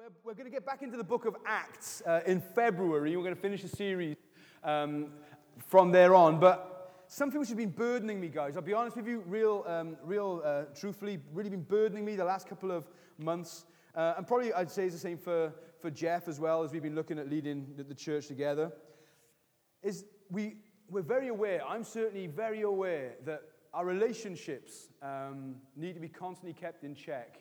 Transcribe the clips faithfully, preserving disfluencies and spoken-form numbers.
We're, we're going to get back into the book of Acts uh, in February. We're going to finish the series um, from there on. But something which has been burdening me, guys. I'll be honest with you, real, um, real, uh, truthfully, really been burdening me the last couple of months. Uh, and probably I'd say it's the same for, for Jeff as well, as we've been looking at leading the, the church together. Is we, we're very aware, I'm certainly very aware that our relationships um, need to be constantly kept in check.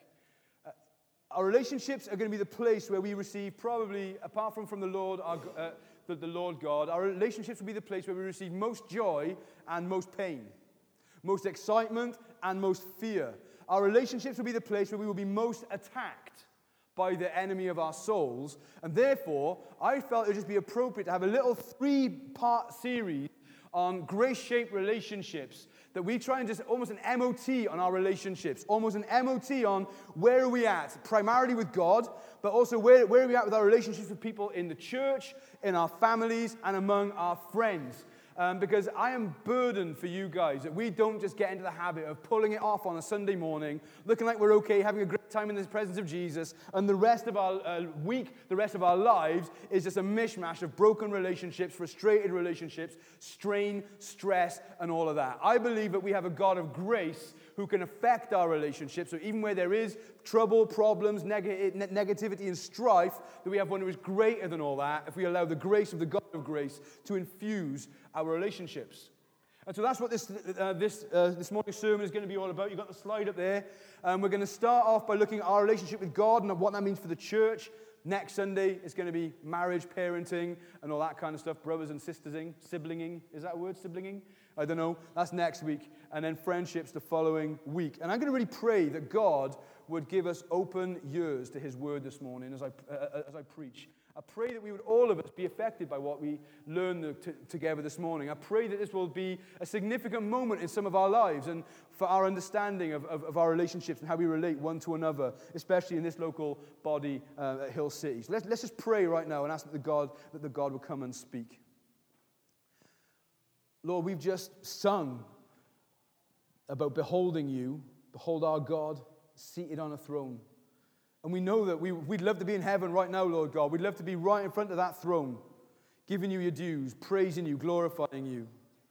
Our relationships are going to be the place where we receive, probably, apart from from the Lord, our, uh, the, the Lord God, our relationships will be the place where we receive most joy and most pain, most excitement and most fear. Our relationships will be the place where we will be most attacked by the enemy of our souls. And therefore, I felt it would just be appropriate to have a little three-part series on grace-shaped relationships, that we try and just almost an M O T on our relationships, almost an M O T on where are we at, primarily with God, but also where, where are we at with our relationships with people in the church, in our families, and among our friends. Um, because I am burdened for you guys that we don't just get into the habit of pulling it off on a Sunday morning, looking like we're okay, having a great time in the presence of Jesus, and the rest of our uh, week, the rest of our lives is just a mishmash of broken relationships, frustrated relationships, strain, stress, and all of that. I believe that we have a God of grace who can affect our relationships. So even where there is trouble, problems, neg- negativity, and strife, that we have one who is greater than all that if we allow the grace of the God of grace to infuse our relationships. And so that's what this uh, this uh, this morning's sermon is going to be all about. You've got the slide up there. Um, we're going to start off by looking at our relationship with God and what that means for the church. Next Sunday, it's going to be marriage, parenting, and all that kind of stuff. Brothers and sistersing, siblinging. Is that a word, siblinging? I don't know. That's next week. And then friendships the following week. And I'm going to really pray that God would give us open ears to his word this morning as I, uh, as I preach. I pray that we would, all of us, be affected by what we learn t- together this morning. I pray that this will be a significant moment in some of our lives and for our understanding of, of, of our relationships and how we relate one to another, especially in this local body uh, at Hill City. So let's, let's just pray right now and ask that the God that the God will come and speak. Lord, we've just sung about beholding you, behold our God seated on a throne. And we know that we, we'd love to be in heaven right now, Lord God. We'd love to be right in front of that throne, giving you your dues, praising you, glorifying you.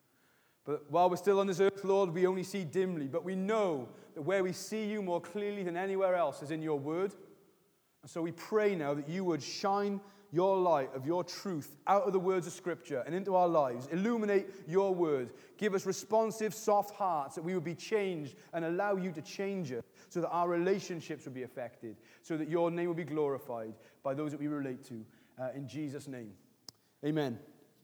But while we're still on this earth, Lord, we only see dimly. But we know that where we see you more clearly than anywhere else is in your word. And so we pray now that you would shine your light of your truth out of the words of Scripture and into our lives. Illuminate your word. Give us responsive, soft hearts that we would be changed and allow you to change us so that our relationships would be affected, so that your name will be glorified by those that we relate to. Uh, in Jesus' name. Amen.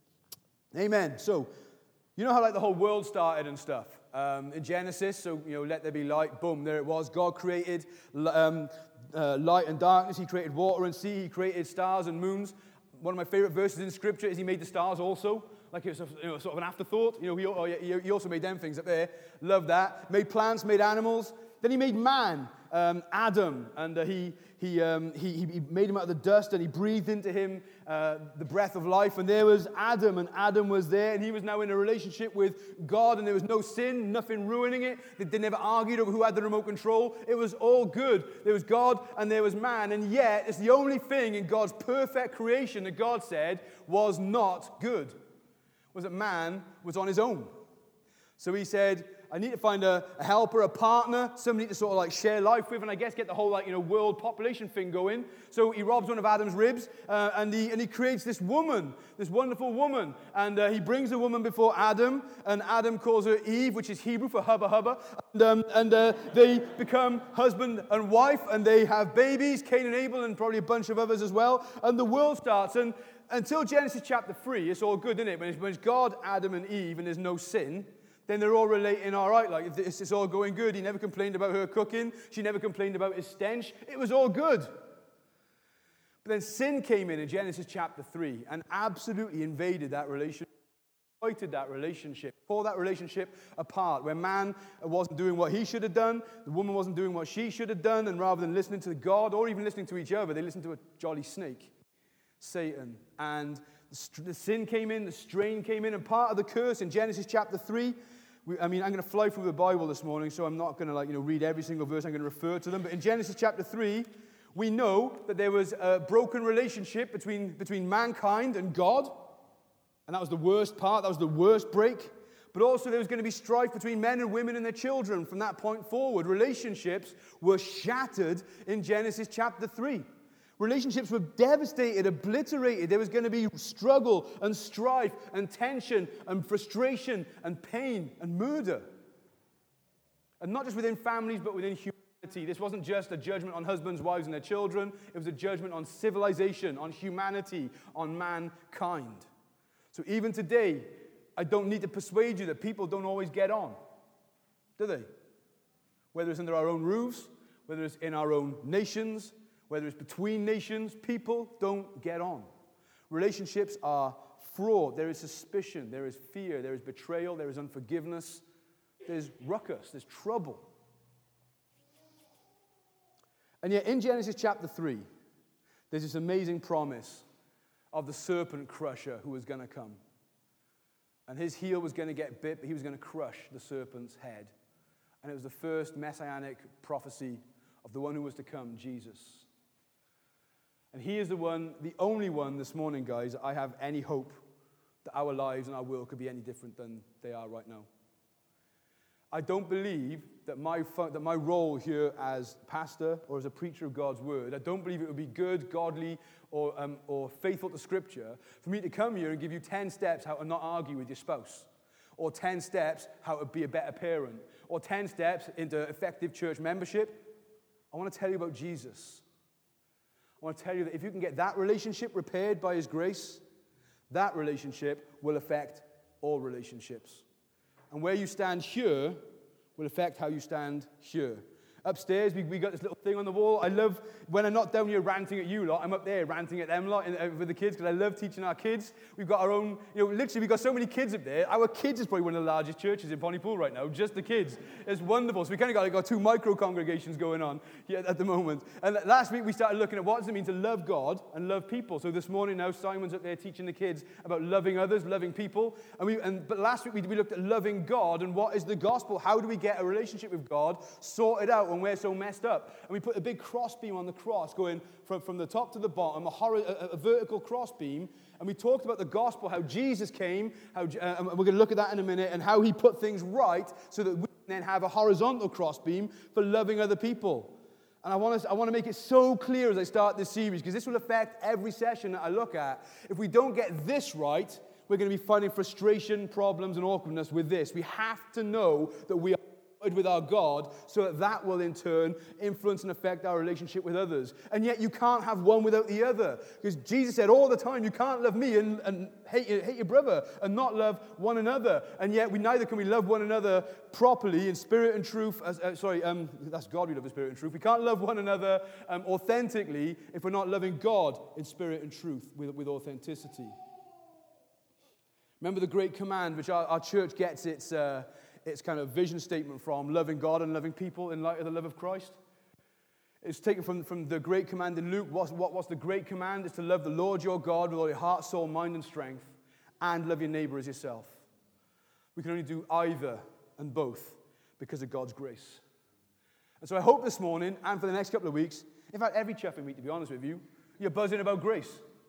Amen. So, you know how like the whole world started and stuff? Um, in Genesis, so, you know, let there be light. Boom, there it was. God created um, uh, light and darkness. He created water and sea. He created stars and moons. One of my favorite verses in Scripture is he made the stars also. Like it was a, you know, sort of an afterthought. You know, he, oh, yeah, he also made them things up there. Love that. Made plants, made animals. Then he made man, um, Adam, and uh, he, he, um, he, he made him out of the dust, and he breathed into him uh, the breath of life, and there was Adam, and Adam was there, and he was now in a relationship with God, and there was no sin, nothing ruining it. They, they never argued over who had the remote control. It was all good. There was God, and there was man, and yet it's the only thing in God's perfect creation that God said was not good, was that man was on his own. So he said, I need to find a, a helper, a partner, somebody to sort of like share life with, and I guess get the whole like you know world population thing going. So he robs one of Adam's ribs, uh, and he and he creates this woman, this wonderful woman, and uh, he brings the woman before Adam, and Adam calls her Eve, which is Hebrew for hubba hubba, and um, and uh, they become husband and wife, and they have babies, Cain and Abel, and probably a bunch of others as well, and the world starts. And until Genesis chapter three, it's all good, isn't it? When it's, when it's God, Adam, and Eve, and there's no sin. Then they're all relating all right, like it's, it's all going good. He never complained about her cooking. She never complained about his stench. It was all good. But then sin came in in Genesis chapter three and absolutely invaded that relationship, exploited that relationship, tore that relationship apart, where man wasn't doing what he should have done, the woman wasn't doing what she should have done, and rather than listening to God or even listening to each other, they listened to a jolly snake, Satan. And the sin came in, the strain came in, and part of the curse in Genesis chapter three, we, I mean, I'm going to fly through the Bible this morning, so I'm not going to like you know read every single verse. I'm going to refer to them. But in Genesis chapter three, We know that there was a broken relationship between, between mankind and God, and that was the worst part, that was the worst break. But also there was going to be strife between men and women and their children from that point forward. Relationships were shattered in Genesis chapter three. Relationships were devastated, obliterated. There was going to be struggle and strife and tension and frustration and pain and murder. And not just within families, but within humanity. This wasn't just a judgment on husbands, wives, and their children. It was a judgment on civilization, on humanity, on mankind. So even today, I don't need to persuade you that people don't always get on, do they? Whether it's under our own roofs, whether it's in our own nations, whether it's between nations, people don't get on. Relationships are fraught. There is suspicion, there is fear, there is betrayal, there is unforgiveness, there's ruckus, there's trouble. And yet in Genesis chapter three, there's this amazing promise of the serpent crusher who was going to come. And his heel was going to get bit, but he was going to crush the serpent's head. And it was the first messianic prophecy of the one who was to come, Jesus. And he is the one, the only one this morning, guys, I have any hope that our lives and our world could be any different than they are right now. I don't believe that my, that my role here as pastor or as a preacher of God's word, I don't believe it would be good, godly, or, um, or faithful to Scripture for me to come here and give you ten steps how to not argue with your spouse, or ten steps how to be a better parent, or ten steps into effective church membership. I want to tell you about Jesus. I want to tell you that if you can get that relationship repaired by His grace, that relationship will affect all relationships. And where you stand here will affect how you stand here. Upstairs, we, we got this little thing on the wall. I love, when I'm not down here ranting at you lot, I'm up there ranting at them lot in, uh, with the kids, because I love teaching our kids. We've got our own, you know, literally we've got so many kids up there. Our kids is probably one of the largest churches in Pontypool right now, just the kids. It's wonderful. So we kind of got, like, got two micro congregations going on here at the moment. And last week we started looking at what does it mean to love God and love people. So this morning now Simon's up there teaching the kids about loving others, loving people. And we, and but last week we, we looked at loving God and what is the gospel. How do we get a relationship with God sorted out when we're so messed up? And we put a big cross beam on the cross going from, from the top to the bottom, a, hor- a, a vertical cross beam. And we talked about the gospel, how Jesus came, how, uh, and we're going to look at that in a minute, and how He put things right so that we can then have a horizontal cross beam for loving other people. And I want to I want to make it so clear as I start this series, because this will affect every session that I look at. If we don't get this right, we're going to be finding frustration, problems, and awkwardness with this. We have to know that we are with our God, so that that will in turn influence and affect our relationship with others. And yet you can't have one without the other, because Jesus said all the time, you can't love me and, and hate, hate your brother and not love one another. And yet we neither can we love one another properly in spirit and truth. As, uh, sorry, um, that's God we love in spirit and truth. We can't love one another um, authentically if we're not loving God in spirit and truth with, with authenticity. Remember the great command, which our, our church gets its uh, its kind of vision statement from, loving God and loving people in light of the love of Christ. It's taken from, from the great command in Luke. What's, what, what's the great command? It's to love the Lord your God with all your heart, soul, mind, and strength, and love your neighbor as yourself. We can only do either and both because of God's grace. And so I hope this morning, and for the next couple of weeks, in fact, every chuffing week, to be honest with you, you're buzzing about grace.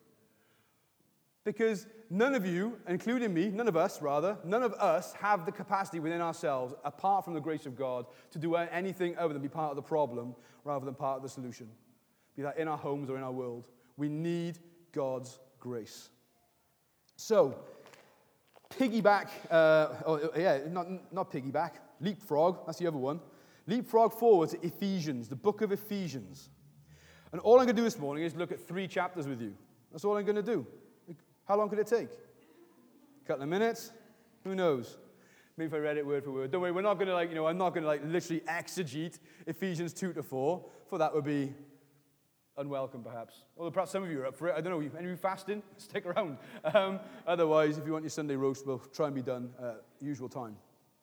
Because none of you, including me, none of us rather, none of us have the capacity within ourselves, apart from the grace of God, to do anything other than be part of the problem rather than part of the solution. Be that in our homes or in our world. We need God's grace. So, piggyback, uh, oh, yeah, not, not piggyback, leapfrog, that's the other one. Leapfrog forward to Ephesians, the book of Ephesians. And all I'm going to do this morning is look at three chapters with you. That's all I'm going to do. How long could it take? A couple of minutes? Who knows? Maybe if I read it word for word. Don't worry, we're not going to like, you know, I'm not going to like literally exegete Ephesians two to four, for that would be unwelcome perhaps. Although perhaps some of you are up for it. I don't know, any of you fasting? Stick around. Um, otherwise, if you want your Sunday roast, we'll try and be done at usual time.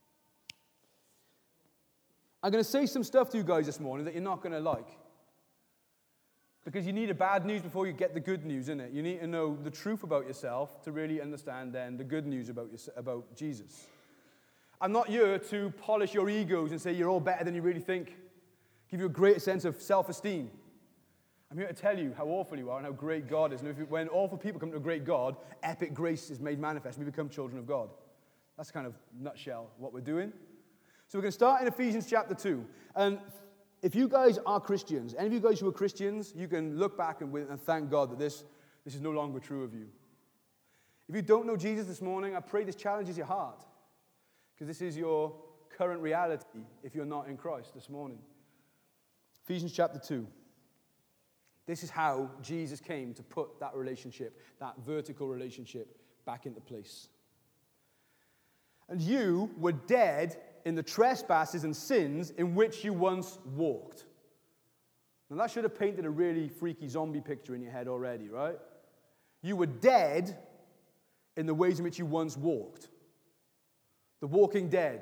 I'm going to say some stuff to you guys this morning that you're not going to like. Because you need the bad news before you get the good news, innit? You need to know the truth about yourself to really understand then the good news about, your, about Jesus. I'm not here to polish your egos and say you're all better than you really think. Give you a greater sense of self-esteem. I'm here to tell you how awful you are and how great God is. And if you, when awful people come to a great God, epic grace is made manifest. We become children of God. That's kind of nutshell what we're doing. So we're going to start in Ephesians chapter two. And if you guys are Christians, any of you guys who are Christians, you can look back and, and thank God that this, this is no longer true of you. If you don't know Jesus this morning, I pray this challenges your heart. Because this is your current reality if you're not in Christ this morning. Ephesians chapter two. This is how Jesus came to put that relationship, that vertical relationship, back into place. And you were dead in the trespasses and sins in which you once walked. Now that should have painted a really freaky zombie picture in your head already, right? You were dead in the ways in which you once walked. The walking dead.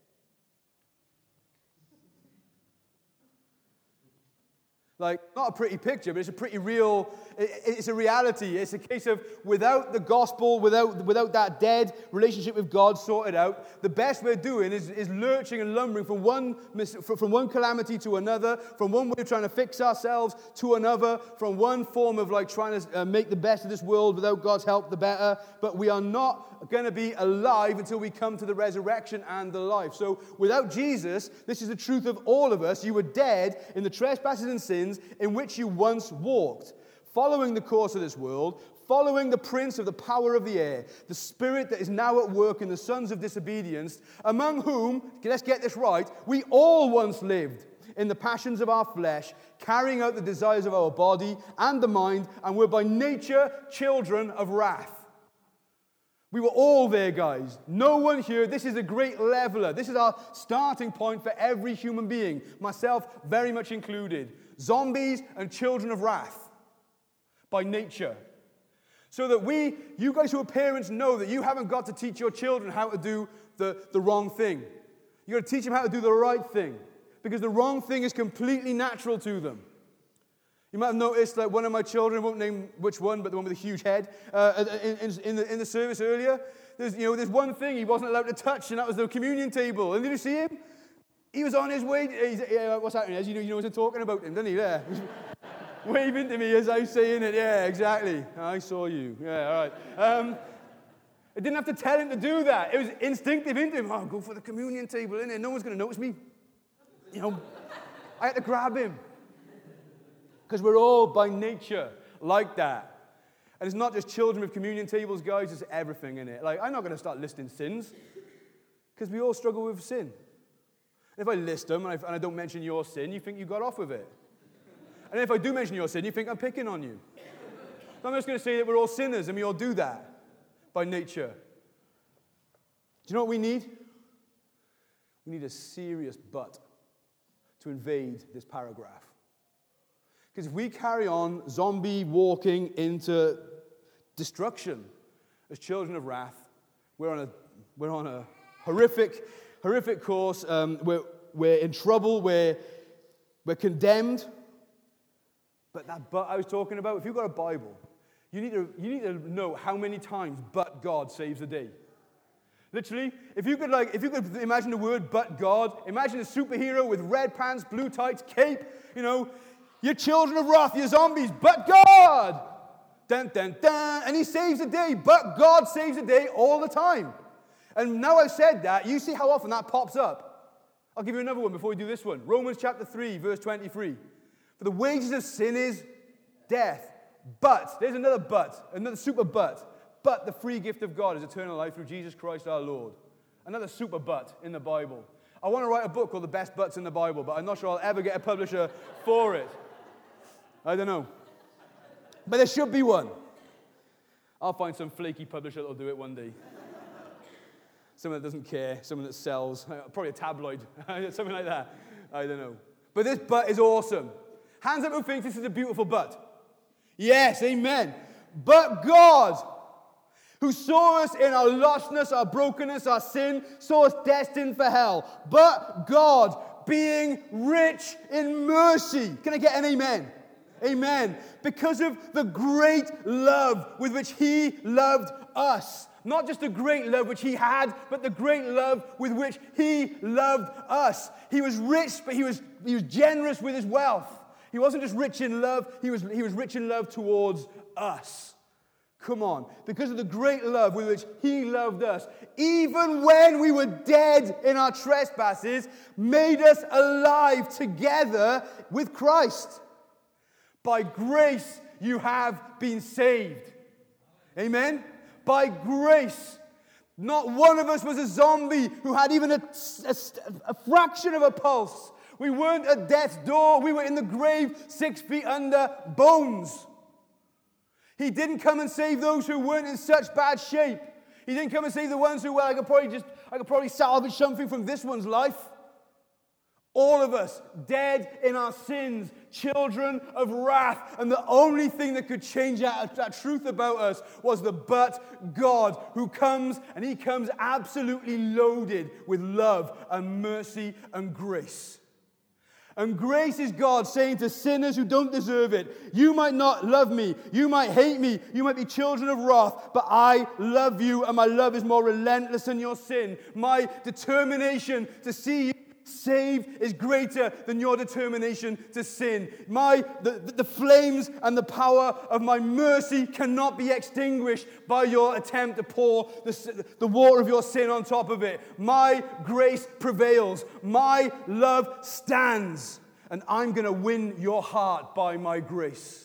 Like, not a pretty picture, but it's a pretty real, it's a reality. It's a case of without the gospel, without, without that dead relationship with God sorted out, the best we're doing is, is lurching and lumbering from one, from one calamity to another, from one way of trying to fix ourselves to another, from one form of like trying to uh, make the best of this world without God's help, the better. But we are not going to be alive until we come to the resurrection and the life. So without Jesus, this is the truth of all of us. You were dead in the trespasses and sins in which you once walked, following the course of this world, following the prince of the power of the air, the spirit that is now at work in the sons of disobedience, among whom, let's get this right, we all once lived in the passions of our flesh, carrying out the desires of our body and the mind, and were by nature children of wrath. We were all there, guys. No one here. This is a great leveler. This is our starting point for every human being, myself very much included. Zombies and children of wrath by nature. So that we, you guys who are parents, know that you haven't got to teach your children how to do the, the wrong thing. You've got to teach them how to do the right thing. Because the wrong thing is completely natural to them. You might have noticed that one of my children, I won't name which one, but the one with the huge head, uh, in, in, in, the, in the service earlier, there's, you know, there's one thing he wasn't allowed to touch, and that was the communion table. And did you see him? He was on his way. He's, uh, what's happening? As you know, you know what I'm talking about him, doesn't he? Yeah. Waving to me as I was saying it. Yeah, exactly. I saw you. Yeah, all right. Um, I didn't have to tell him to do that. It was instinctive into him. Oh, go for the communion table, innit? No one's going to notice me. You know, I had to grab him. Because we're all by nature like that. And it's not just children with communion tables, guys, it's everything in it. Like, I'm not going to start listing sins. Because we all struggle with sin. And if I list them and I, and I don't mention your sin, you think you got off with it. And if I do mention your sin, you think I'm picking on you. So I'm just going to say that we're all sinners and we all do that by nature. Do you know what we need? We need a serious but to invade this paragraph. Because if we carry on zombie walking into destruction as children of wrath, we're on a, we're on a horrific, horrific course. Um, we're, we're in trouble. We're, we're condemned. But that but I was talking about, if you've got a Bible, you need to, you need to know how many times but God saves a day. Literally, if you could like, if you could imagine the word but God, imagine a superhero with red pants, blue tights, cape, you know, you're children of wrath, you're zombies, but God! Dun, dun, dun. And he saves the day, but God saves the day all the time. And now I've said that, you see how often that pops up. I'll give you another one before we do this one. Romans chapter three, verse twenty-three. For the wages of sin is death. But, there's another but, another super but. But the free gift of God is eternal life through Jesus Christ our Lord. Another super but in the Bible. I want to write a book called The Best Butts in the Bible, but I'm not sure I'll ever get a publisher for it. I don't know. But there should be one. I'll find some flaky publisher that'll do it one day. Someone that doesn't care, someone that sells, probably a tabloid, something like that. I don't know. But this but is awesome. Hands up who thinks this is a beautiful but. Yes, amen. But God, who saw us in our lostness, our brokenness, our sin, saw us destined for hell. But God, being rich in mercy. Can I get an amen? Amen. Because of the great love with which he loved us. Not just the great love which he had, but the great love with which he loved us. He was rich, but he was, he was generous with his wealth. He wasn't just rich in love, he was, he was rich in love towards us. Come on. Because of the great love with which he loved us, even when we were dead in our trespasses, made us alive together with Christ. By grace you have been saved. Amen? By grace. Not one of us was a zombie who had even a, a, a fraction of a pulse. We weren't at death's door. We were in the grave, six feet under, bones. He didn't come and save those who weren't in such bad shape. He didn't come and save the ones who, well, I could probably just, I could probably salvage something from this one's life. All of us, dead in our sins, children of wrath. And the only thing that could change that, that truth about us was the but God, who comes, and he comes absolutely loaded with love and mercy and grace. And grace is God saying to sinners who don't deserve it, you might not love me, you might hate me, you might be children of wrath, but I love you, and my love is more relentless than your sin. My determination to see you saved is greater than your determination to sin. My the, the flames and the power of my mercy cannot be extinguished by your attempt to pour the, the water of your sin on top of it. My grace prevails. My love stands. And I'm going to win your heart by my grace.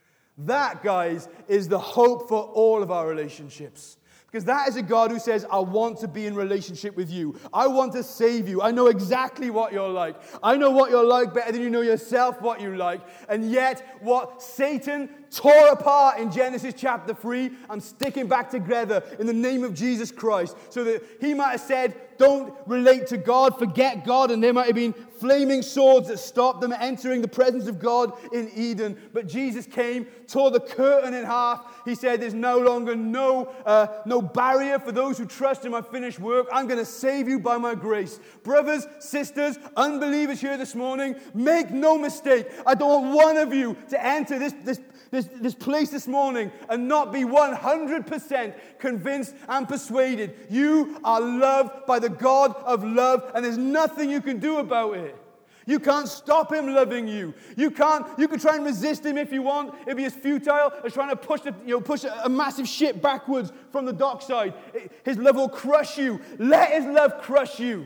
That, guys, is the hope for all of our relationships. Because that is a God who says, I want to be in relationship with you. I want to save you. I know exactly what you're like. I know what you're like better than you know yourself what you like. And yet, what Satan tore apart in Genesis chapter three, I'm sticking back together in the name of Jesus Christ. So that he might have said, don't relate to God, forget God, and there might have been flaming swords that stopped them entering the presence of God in Eden. But Jesus came, tore the curtain in half. He said, there's no longer no, uh, no barrier for those who trust in my finished work. I'm going to save you by my grace. Brothers, sisters, unbelievers here this morning, make no mistake. I don't want one of you to enter this, this, this, this place this morning and not be one hundred percent convinced and persuaded. You are loved by the God of love, and there's nothing you can do about it. You can't stop him loving you. You can't. You can try and resist him if you want. It'd be as futile as trying to push, the, you know, push a, a massive ship backwards from the dockside. It, his love will crush you. Let his love crush you.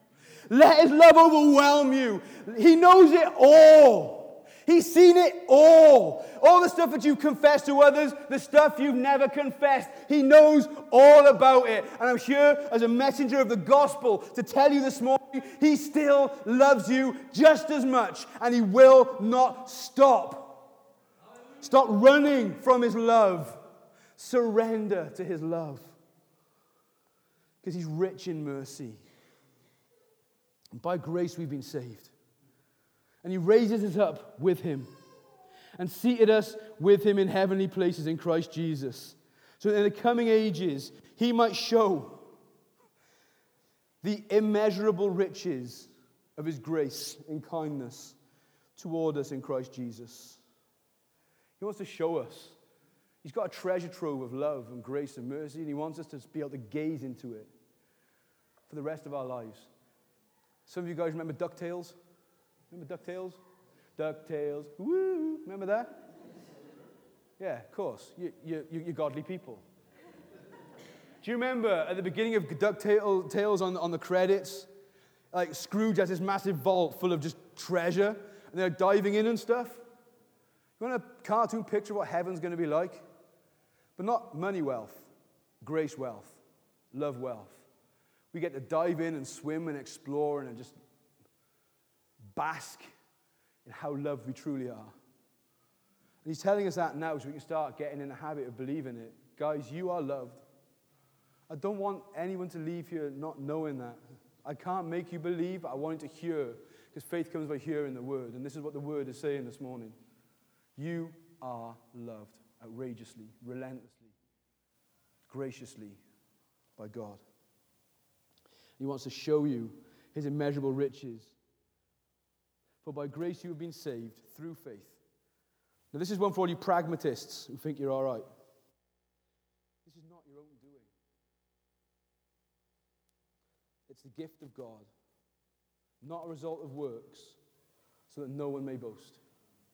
Let his love overwhelm you. He knows it all. He's seen it all. All the stuff that you confess to others, the stuff you've never confessed. He knows all about it. And I'm here as a messenger of the gospel to tell you this morning, he still loves you just as much. And he will not stop. Stop running from his love. Surrender to his love. Because he's rich in mercy. And by grace we've been saved. And he raises us up with him and seated us with him in heavenly places in Christ Jesus. So that in the coming ages, he might show the immeasurable riches of his grace and kindness toward us in Christ Jesus. He wants to show us. He's got a treasure trove of love and grace and mercy, and he wants us to be able to gaze into it for the rest of our lives. Some of you guys remember DuckTales? Remember DuckTales? DuckTales. Woo! Remember that? Yeah, of course. You, you, you're godly people. Do you remember at the beginning of DuckTales on, on the credits, like Scrooge has this massive vault full of just treasure, and they're diving in and stuff? You want a cartoon picture of what heaven's going to be like? But not money wealth, grace wealth, love wealth. We get to dive in and swim and explore and just bask in how loved we truly are. And he's telling us that now so we can start getting in the habit of believing it. Guys, you are loved. I don't want anyone to leave here not knowing that. I can't make you believe, but I want you to hear, because faith comes by hearing the word. And this is what the word is saying this morning. You are loved outrageously, relentlessly, graciously by God. He wants to show you his immeasurable riches. For by grace you have been saved through faith. Now this is one for all you pragmatists who think you're all right. This is not your own doing. It's the gift of God, not a result of works, so that no one may boast.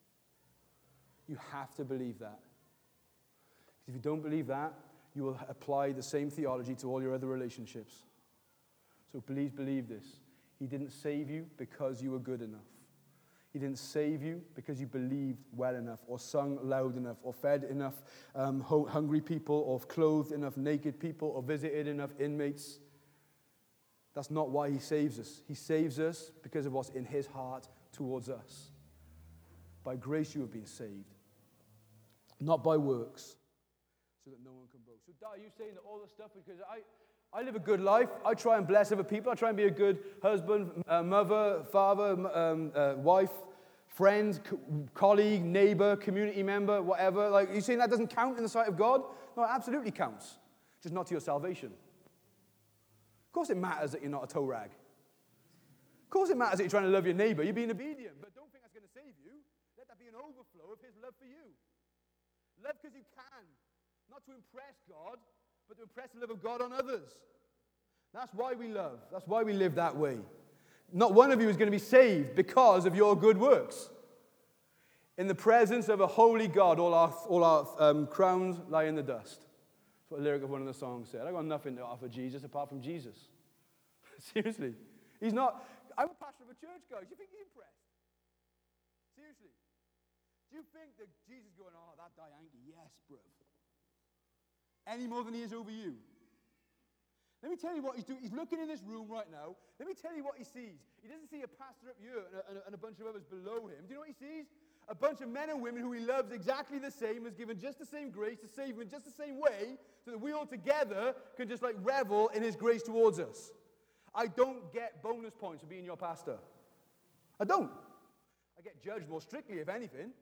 You have to believe that. Because if you don't believe that, you will apply the same theology to all your other relationships. So please believe this. He didn't save you because you were good enough. He didn't save you because you believed well enough, or sung loud enough, or fed enough um, hungry people, or clothed enough naked people, or visited enough inmates. That's not why he saves us. He saves us because of what's in his heart towards us. By grace you have been saved, not by works, so that no one can boast. So, Dad, are you saying that all this stuff, because I, I live a good life, I try and bless other people, I try and be a good husband, uh, mother, father, um, uh, wife, friend, co- colleague, neighbor, community member, whatever. Like, are you saying that doesn't count in the sight of God? No, it absolutely counts, just not to your salvation. Of course it matters that you're not a toe rag. Of course it matters that you're trying to love your neighbor, you're being obedient, but don't think that's going to save you. Let that be an overflow of his love for you. Love because you can, not to impress God, but to impress the love of God on others. That's why we love. That's why we live that way. Not one of you is going to be saved because of your good works. In the presence of a holy God, all our, all our um, crowns lie in the dust. That's what a lyric of one of the songs said. I got nothing to offer Jesus apart from Jesus. Seriously. He's not... I'm a pastor of a church, guys. Do you think he's impressed? Seriously. Do you think that Jesus is going, oh, that Dianke, yes, bruv. Any more than he is over you? Let me tell you what he's doing. He's looking in this room right now. Let me tell you what he sees. He doesn't see a pastor up here and a, and a, and a bunch of others below him. Do you know what he sees? A bunch of men and women who he loves exactly the same, has given just the same grace to save him in just the same way, so that we all together can just like revel in his grace towards us. I don't get bonus points for being your pastor. I don't. I get judged more strictly, if anything.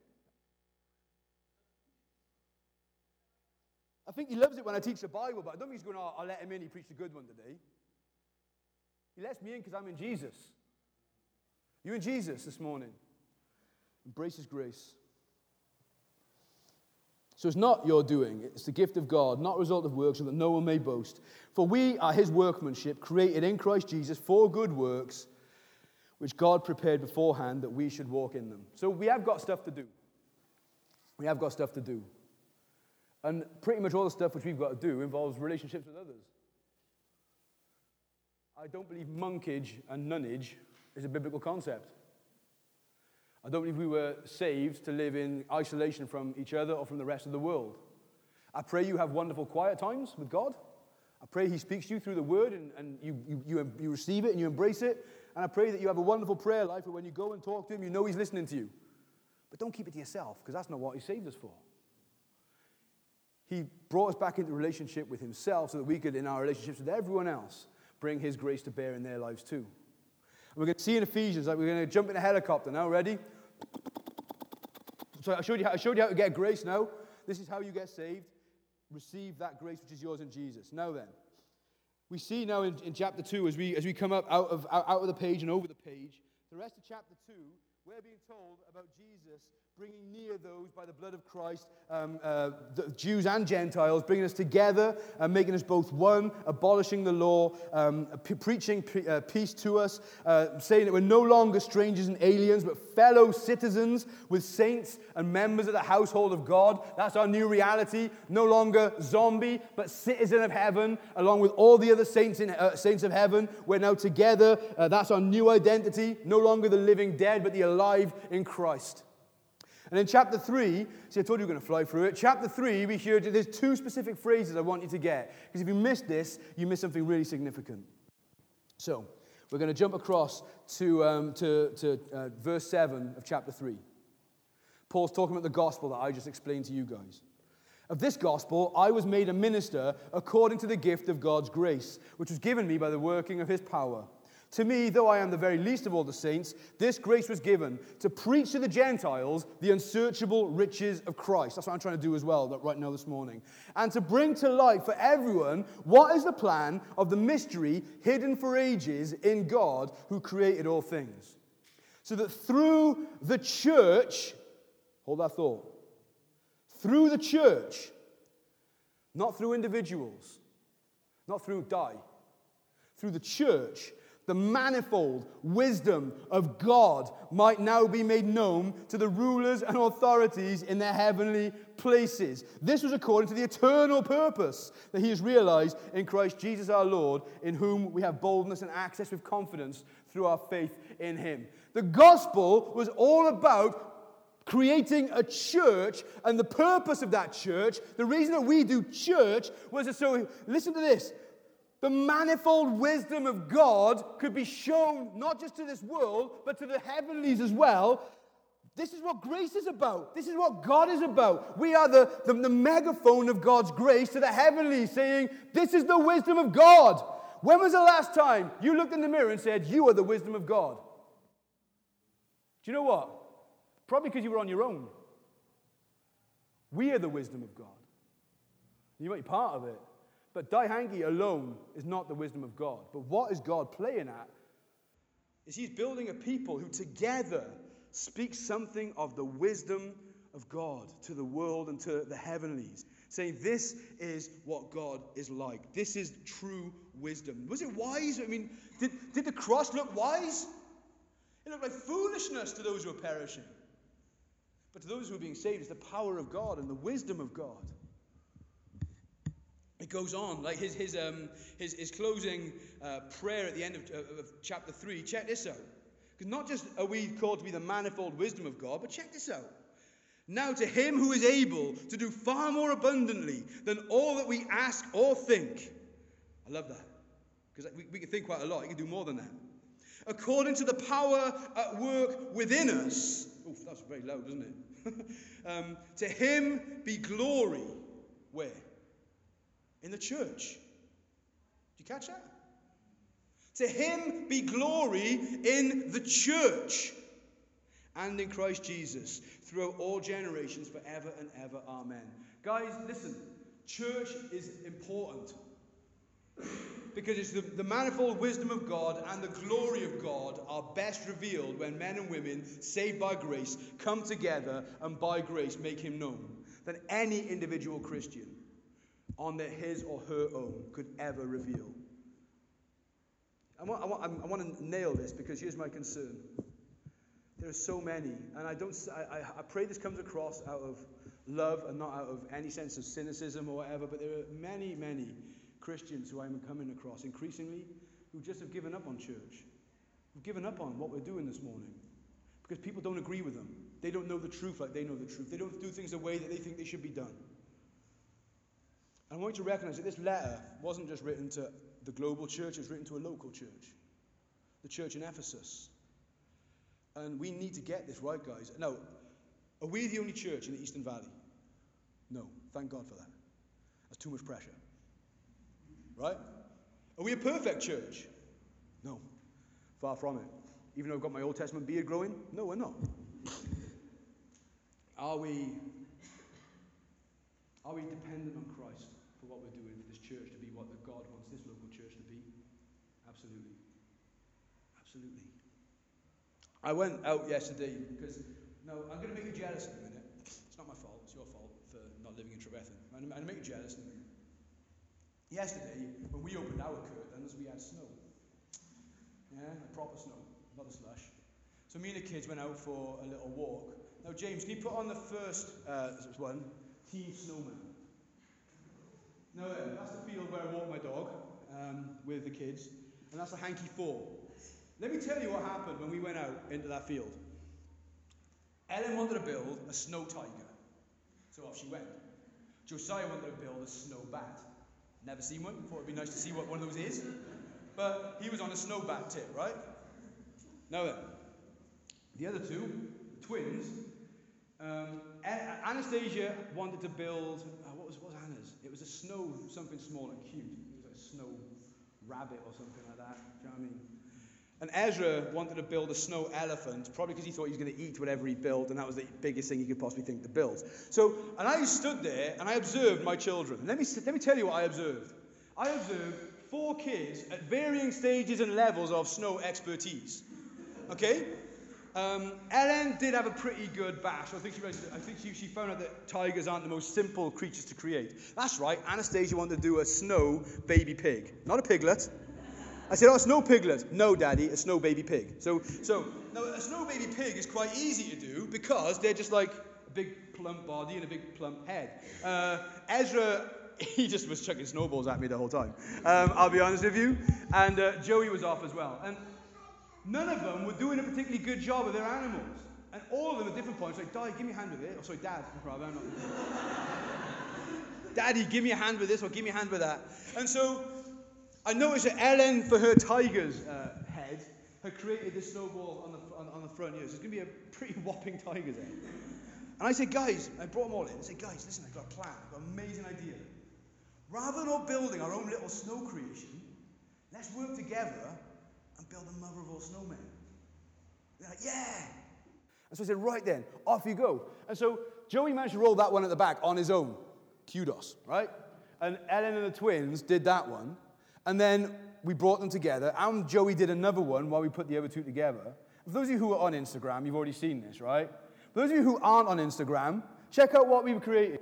I think he loves it when I teach the Bible, but I don't think he's going, oh, I'll let him in, he preached a good one today. He lets me in because I'm in Jesus. You in Jesus this morning. Embrace his grace. So it's not your doing, it's the gift of God, not a result of works, so that no one may boast. For we are his workmanship, created in Christ Jesus for good works, which God prepared beforehand that we should walk in them. So we have got stuff to do. We have got stuff to do. And pretty much all the stuff which we've got to do involves relationships with others. I don't believe monkage and nunnage is a biblical concept. I don't believe we were saved to live in isolation from each other or from the rest of the world. I pray you have wonderful quiet times with God. I pray he speaks to you through the word and, and you, you, you, you receive it and you embrace it. And I pray that you have a wonderful prayer life where when you go and talk to him, you know he's listening to you. But don't keep it to yourself, because that's not what he saved us for. He brought us back into relationship with himself so that we could, in our relationships with everyone else, bring his grace to bear in their lives too. And we're going to see in Ephesians, like we're going to jump in a helicopter now. Ready? So I showed you how, I showed you how to get grace now. This is how you get saved. Receive that grace which is yours in Jesus. Now then, we see now in, in chapter two, as we as we come up out of out, out of the page and over the page, the rest of chapter two, we're being told about Jesus bringing near those by the blood of Christ, um, uh, the Jews and Gentiles, bringing us together and making us both one, abolishing the law, um, p- preaching p- uh, peace to us, uh, saying that we're no longer strangers and aliens, but fellow citizens with saints and members of the household of God. That's our new reality. No longer zombie, but citizen of heaven, along with all the other saints in uh, saints of heaven. We're now together. Uh, that's our new identity. No longer the living dead, but the alive in Christ. And in chapter three, see, I told you we were going to fly through it. Chapter three, we hear there's two specific phrases I want you to get. Because if you miss this, you miss something really significant. So, we're going to jump across to, um, to, to uh, verse seven of chapter three. Paul's talking about the gospel that I just explained to you guys. Of this gospel, I was made a minister according to the gift of God's grace, which was given me by the working of his power. To me, though I am the very least of all the saints, this grace was given to preach to the Gentiles the unsearchable riches of Christ. That's what I'm trying to do as well right now this morning. And to bring to light for everyone what is the plan of the mystery hidden for ages in God who created all things. So that through the church, hold that thought, through the church, not through individuals, not through die, through the church, the manifold wisdom of God might now be made known to the rulers and authorities in their heavenly places. This was according to the eternal purpose that he has realized in Christ Jesus our Lord, in whom we have boldness and access with confidence through our faith in him. The gospel was all about creating a church, and the purpose of that church, the reason that we do church, was to so, listen to this, the manifold wisdom of God could be shown not just to this world, but to the heavenlies as well. This is what grace is about. This is what God is about. We are the, the, the megaphone of God's grace to the heavenlies, saying, this is the wisdom of God. When was the last time you looked in the mirror and said, you are the wisdom of God? Do you know what? Probably because you were on your own. We are the wisdom of God. You might be part of it. But Die Hanky alone is not the wisdom of God. But what is God playing at? Is he's building a people who together speak something of the wisdom of God to the world and to the heavenlies. Saying this is what God is like. This is true wisdom. Was it wise? I mean, did, did the cross look wise? It looked like foolishness to those who are perishing. But to those who are being saved, it's the power of God and the wisdom of God. It goes on, like his his um his, his closing uh, prayer at the end of, of, of chapter three. Check this out. Because not just are we called to be the manifold wisdom of God, but check this out. Now to him who is able to do far more abundantly than all that we ask or think. I love that. Because we, we can think quite a lot. He can do more than that. According to the power at work within us. Oh, that's very loud, isn't it? um, to him be glory. Where? In the church. Did you catch that? To him be glory in the church and in Christ Jesus throughout all generations forever and ever. Amen. Guys, listen. Church is important because it's the, the manifold wisdom of God and the glory of God are best revealed when men and women saved by grace come together and by grace make him known than any individual Christian on their, his or her own could ever reveal. I want, I, want, I want to nail this because here's my concern. There are so many, and I don't. I, I, I pray this comes across out of love and not out of any sense of cynicism or whatever, but there are many, many Christians who I'm coming across increasingly who just have given up on church, who've given up on what we're doing this morning because people don't agree with them. They don't know the truth like they know the truth. They don't do things the way that they think they should be done. I want you to recognize that this letter wasn't just written to the global church, it was written to a local church, the church in Ephesus. And we need to get this right, guys. Now, are we the only church in the Eastern Valley? No, thank God for that. That's too much pressure. Right? Are we a perfect church? No, far from it. Even though I've got my Old Testament beard growing? No, we're not. Are we, are we dependent on Christ for what we're doing for this church to be what the God wants this local church to be? Absolutely. Absolutely. I went out yesterday because, no, I'm going to make you jealous in a minute. It's not my fault, it's your fault for not living in Trevethan. I'm going to make you jealous in a minute. Yesterday, when we opened our curtains, we had snow. Yeah, proper snow, not a slush. So me and the kids went out for a little walk. Now, James, can you put on the first uh, one? Team Snowman. Now then, that's the field where I walk my dog um, with the kids, and that's the Hanky Four. Let me tell you what happened when we went out into that field. Ellen wanted to build a snow tiger, so off she went. Josiah wanted to build a snow bat. Never seen one, thought it'd be nice to see what one of those is. But he was on a snow bat tip, right? Now then, the other two, the twins, um, Anastasia wanted to build, uh, what, was, what was Anna's? It was a snow, something small and cute. It was like a snow rabbit or something like that. Do you know what I mean? And Ezra wanted to build a snow elephant, probably because he thought he was going to eat whatever he built, and that was the biggest thing he could possibly think to build. So, and I stood there, and I observed my children. Let me, let me tell you what I observed. I observed four kids at varying stages and levels of snow expertise. Okay? Um, Ellen did have a pretty good bash. I think, she, I think she, she found out that tigers aren't the most simple creatures to create. That's right, Anastasia wanted to do a snow baby pig. Not a piglet. I said, oh, snow piglet. No, Daddy, a snow baby pig. So, so now a snow baby pig is quite easy to do because they're just like a big plump body and a big plump head. Uh, Ezra, he just was chucking snowballs at me the whole time. Um, I'll be honest with you. And uh, Joey was off as well. And none of them were doing a particularly good job with their animals. And all of them at different points, like, Dad, give me a hand with it. Oh, sorry, Dad. Rather, I'm not. Daddy, give me a hand with this or give me a hand with that. And so I noticed that Ellen, for her tiger's uh, head, had created this snowball on the on, on the front here. So it's going to be a pretty whopping tiger's head. And I said, guys, I brought them all in. I said, guys, listen, I've got a plan. I've got an amazing idea. Rather than all building our own little snow creation, let's work together and build the mother of all snowmen. They're like, yeah. And so I said, right then, off you go. And so Joey managed to roll that one at the back on his own. Kudos, right? And Ellen and the twins did that one. And then we brought them together. And Joey did another one while we put the other two together. For those of you who are on Instagram, you've already seen this, right? For those of you who aren't on Instagram, check out what we've created.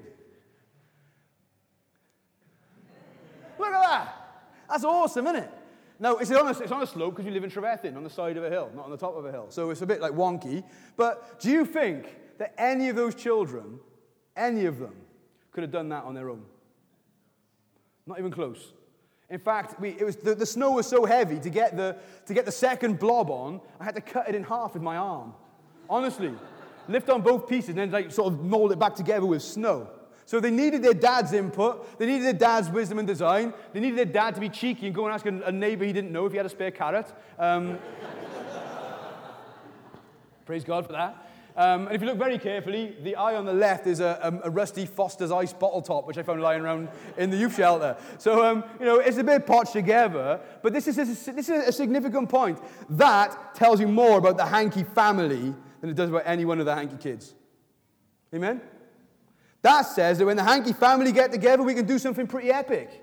Look at that. That's awesome, isn't it? Now, it's on a, it's on a slope because you live in Trevethin, on the side of a hill, not on the top of a hill. So it's a bit like wonky. But do you think that any of those children, any of them, could have done that on their own? Not even close. In fact, we, it was the, the snow was so heavy to get the to get the second blob on, I had to cut it in half with my arm. Honestly, lift on both pieces and then like sort of mold it back together with snow. So they needed their dad's input. They needed their dad's wisdom and design. They needed their dad to be cheeky and go and ask a, a neighbor he didn't know if he had a spare carrot. Um, praise God for that. Um, and if you look very carefully, the eye on the left is a, a, a rusty Foster's Ice bottle top, which I found lying around in the youth shelter. So, um, you know, it's a bit potched together, but this is, a, this is a significant point. That tells you more about the Hankey family than it does about any one of the Hankey kids. Amen? That says that when the Hankey family get together, we can do something pretty epic.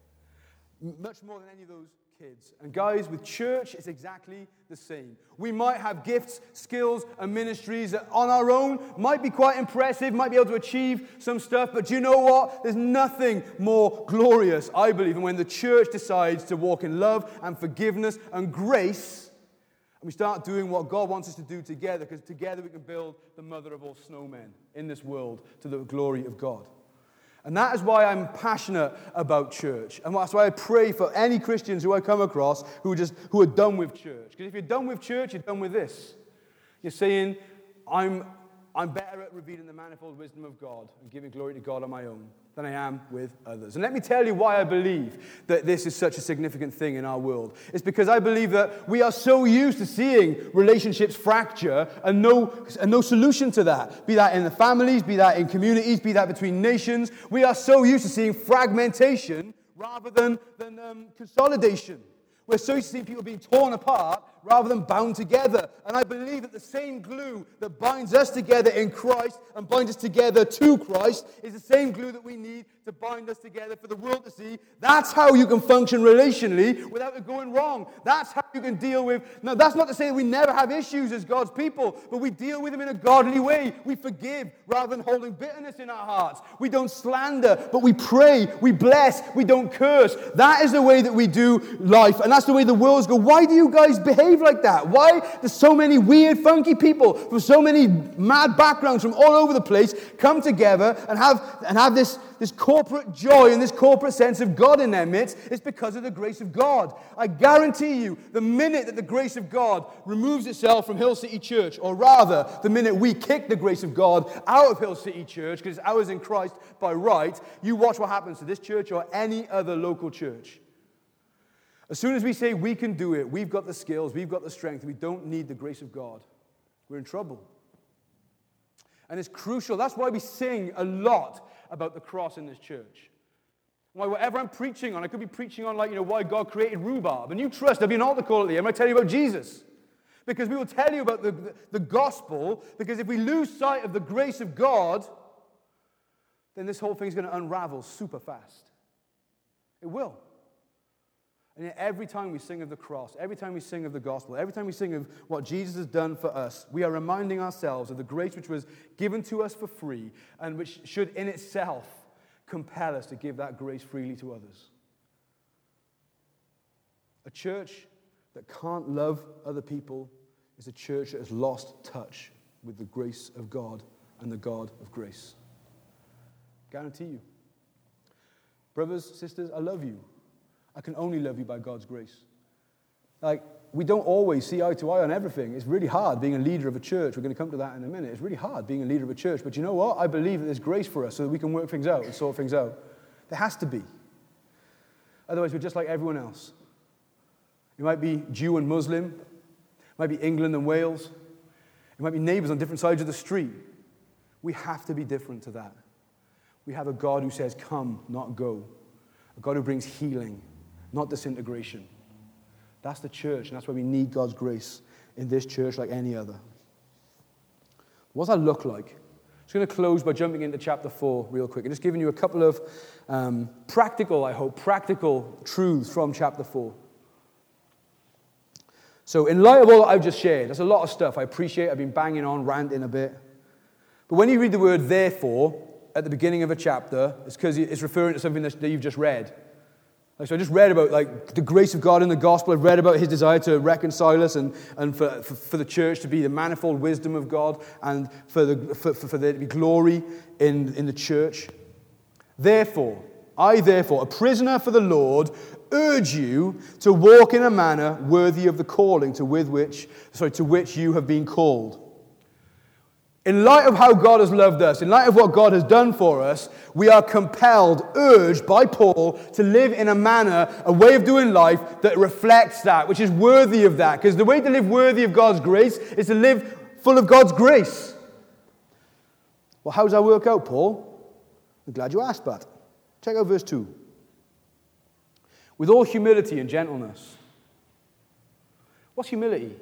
Much more than any of those kids. And guys, with church, it's exactly the same. We might have gifts, skills, and ministries that on our own might be quite impressive, might be able to achieve some stuff, but do you know what? There's nothing more glorious, I believe, than when the church decides to walk in love and forgiveness and grace, and we start doing what God wants us to do together, because together we can build the mother of all snowmen in this world to the glory of God. And that is why I'm passionate about church. And that's why I pray for any Christians who I come across who are, just, who are done with church. Because if you're done with church, you're done with this. You're saying, I'm, I'm better at revealing the manifold wisdom of God and giving glory to God on my own than I am with others. And let me tell you why I believe that this is such a significant thing in our world. It's because I believe that we are so used to seeing relationships fracture and no, and no solution to that. Be that in the families, be that in communities, be that between nations. We are so used to seeing fragmentation rather than, than um, consolidation. We're so used to seeing people being torn apart rather than bound together. And I believe that the same glue that binds us together in Christ and binds us together to Christ is the same glue that we need to bind us together for the world to see. That's how you can function relationally without it going wrong. That's how you can deal with... Now, that's not to say that we never have issues as God's people, but we deal with them in a godly way. We forgive rather than holding bitterness in our hearts. We don't slander, but we pray. We bless. We don't curse. That is the way that we do life, and that's the way the world's go. Why do you guys behave like that? Why do so many weird, funky people from so many mad backgrounds from all over the place come together and have and have this, this corporate joy and this corporate sense of God in their midst? It's because of the grace of God. I guarantee you, the minute that the grace of God removes itself from Hill City Church, or rather, the minute we kick the grace of God out of Hill City Church, because it's ours in Christ by right, you watch what happens to this church or any other local church. As soon as we say we can do it, we've got the skills, we've got the strength, we don't need the grace of God, we're in trouble. And it's crucial. That's why we sing a lot about the cross in this church. Why whatever I'm preaching on, I could be preaching on like, you know, why God created rhubarb. And you trust, there'll be an altar call at the end, I'm going to tell you about Jesus. Because we will tell you about the, the, the gospel, because if we lose sight of the grace of God, then this whole thing is going to unravel super fast. It will. And yet every time we sing of the cross, every time we sing of the gospel, every time we sing of what Jesus has done for us, we are reminding ourselves of the grace which was given to us for free and which should in itself compel us to give that grace freely to others. A church that can't love other people is a church that has lost touch with the grace of God and the God of grace. Guarantee you. Brothers, sisters, I love you. I can only love you by God's grace. Like, we don't always see eye to eye on everything. It's really hard being a leader of a church. We're going to come to that in a minute. It's really hard being a leader of a church. But you know what? I believe that there's grace for us so that we can work things out and sort things out. There has to be. Otherwise, we're just like everyone else. It might be Jew and Muslim. It might be England and Wales. It might be neighbors on different sides of the street. We have to be different to that. We have a God who says, come, not go. A God who brings healing, not disintegration. That's the church, and that's why we need God's grace in this church like any other. What does that look like? I'm just going to close by jumping into chapter four real quick and just giving you a couple of um, practical, I hope, practical truths from chapter four. So in light of all that I've just shared, there's a lot of stuff I appreciate. I've been banging on, ranting a bit. But when you read the word therefore at the beginning of a chapter, it's because it's referring to something that you've just read. Like, so I just read about like the grace of God in the gospel. I've read about his desire to reconcile us and, and for, for, for the church to be the manifold wisdom of God and for, the, for, for there to be glory in, in the church. Therefore, I therefore, a prisoner for the Lord, urge you to walk in a manner worthy of the calling to with which, sorry, to which you have been called. In light of how God has loved us, in light of what God has done for us, we are compelled, urged by Paul to live in a manner, a way of doing life that reflects that, which is worthy of that. Because the way to live worthy of God's grace is to live full of God's grace. Well, how does that work out, Paul? I'm glad you asked that. Check out verse two. With all humility and gentleness. What's humility?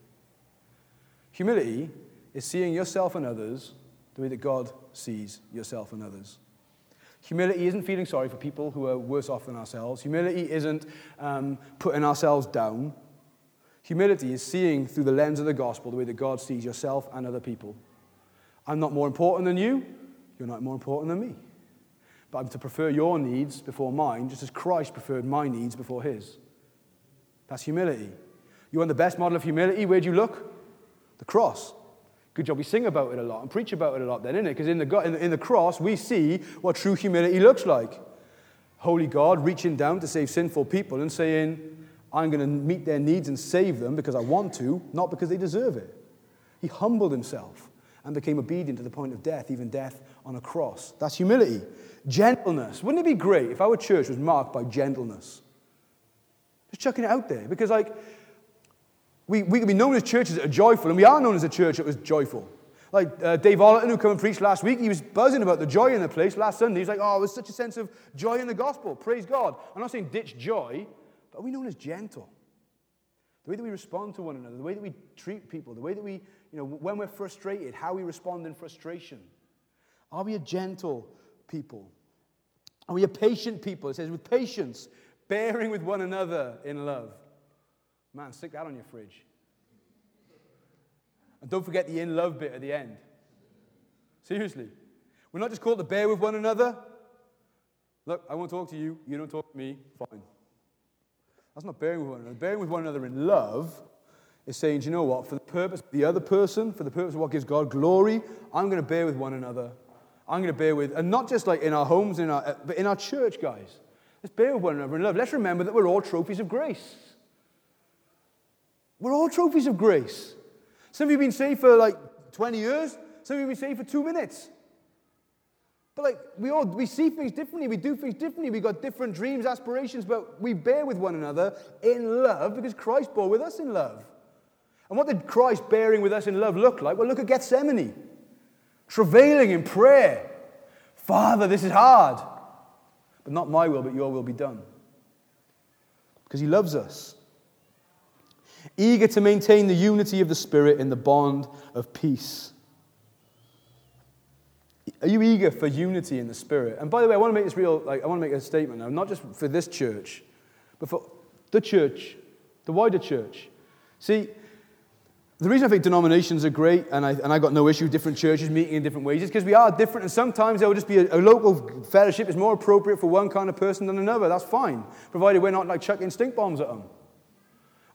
Humility is seeing yourself and others the way that God sees yourself and others. Humility isn't feeling sorry for people who are worse off than ourselves. Humility isn't um, putting ourselves down. Humility is seeing through the lens of the gospel the way that God sees yourself and other people. I'm not more important than you. You're not more important than me. But I'm to prefer your needs before mine, just as Christ preferred my needs before his. That's humility. You want the best model of humility? Where'd you look? The cross. Good job we sing about it a lot and preach about it a lot then, isn't it? Because in the, in, the, in the cross, we see what true humility looks like. Holy God reaching down to save sinful people and saying, I'm going to meet their needs and save them because I want to, not because they deserve it. He humbled himself and became obedient to the point of death, even death on a cross. That's humility. Gentleness. Wouldn't it be great if our church was marked by gentleness? Just chucking it out there. Because, like, we, we can be known as churches that are joyful, and we are known as a church that was joyful. Like uh, Dave Ollerton, who came and preached last week, he was buzzing about the joy in the place last Sunday. He's like, oh, there's such a sense of joy in the gospel. Praise God. I'm not saying ditch joy, but are we known as gentle? The way that we respond to one another, the way that we treat people, the way that we, you know, when we're frustrated, how we respond in frustration. Are we a gentle people? Are we a patient people? It says, with patience, bearing with one another in love. Man, stick that on your fridge. And don't forget the in love bit at the end. Seriously. We're not just called to bear with one another. Look, I won't talk to you. You don't talk to me. Fine. That's not bearing with one another. Bearing with one another in love is saying, do you know what? For the purpose of the other person, for the purpose of what gives God glory, I'm going to bear with one another. I'm going to bear with, and not just like in our homes, in our, but in our church, guys. Let's bear with one another in love. Let's remember that we're all trophies of grace. We're all trophies of grace. Some of you have been saved for like twenty years. Some of you have been saved for two minutes. But like, we all, we see things differently. We do things differently. We've got different dreams, aspirations, but we bear with one another in love because Christ bore with us in love. And what did Christ bearing with us in love look like? Well, look at Gethsemane. Travailing in prayer. Father, this is hard. But not my will, but your will be done. Because he loves us. Eager to maintain the unity of the Spirit in the bond of peace. Are you eager for unity in the Spirit? And by the way, I want to make this real, like, I want to make a statement now, not just for this church, but for the church, the wider church. See, the reason I think denominations are great, and I and I got no issue with different churches meeting in different ways, is because we are different, and sometimes there will just be a, a local fellowship is more appropriate for one kind of person than another. That's fine, provided we're not like chucking stink bombs at them.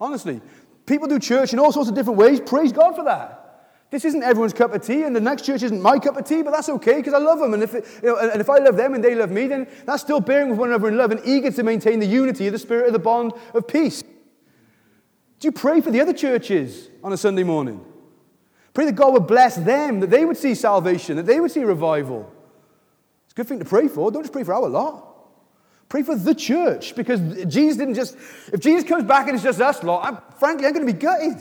Honestly. People do church in all sorts of different ways. Praise God for that. This isn't everyone's cup of tea, and the next church isn't my cup of tea, but that's okay because I love them. And if, it, you know, and if I love them and they love me, then that's still bearing with one another in love and eager to maintain the unity of the spirit of the bond of peace. Do you pray for the other churches on a Sunday morning? Pray that God would bless them, that they would see salvation, that they would see revival. It's a good thing to pray for. Don't just pray for our lot. Pray for the church, because Jesus didn't just, if Jesus comes back and it's just us lot, I'm, frankly, I'm going to be gutted.